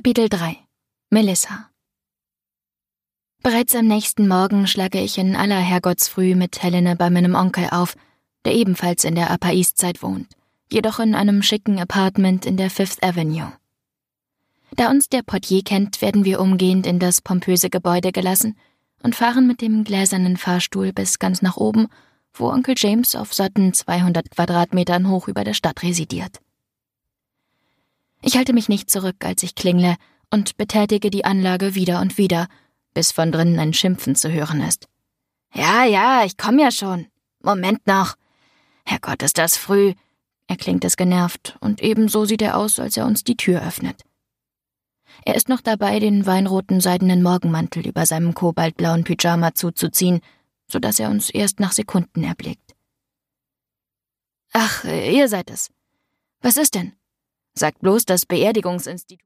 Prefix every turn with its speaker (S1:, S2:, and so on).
S1: Kapitel 3 Melissa. Bereits am nächsten Morgen schlage ich in aller Herrgottsfrüh mit Helene bei meinem Onkel auf, der ebenfalls in der Upper East Side wohnt, jedoch in einem schicken Apartment in der Fifth Avenue. Da uns der Portier kennt, werden wir umgehend in das pompöse Gebäude gelassen und fahren mit dem gläsernen Fahrstuhl bis ganz nach oben, wo Onkel James auf satten 200 Quadratmetern hoch über der Stadt residiert. Ich halte mich nicht zurück, als ich klingle, und betätige die Anlage wieder und wieder, bis von drinnen ein Schimpfen zu hören ist. »Ja, ich komm ja schon. Moment noch. Herrgott, ist das früh«, erklingt es genervt, und ebenso sieht er aus, als er uns die Tür öffnet. Er ist noch dabei, den weinroten seidenen Morgenmantel über seinem kobaltblauen Pyjama zuzuziehen, sodass er uns erst nach Sekunden erblickt. »Ach, ihr seid es. Was ist denn?« »Sagt bloß das Beerdigungsinstitut.«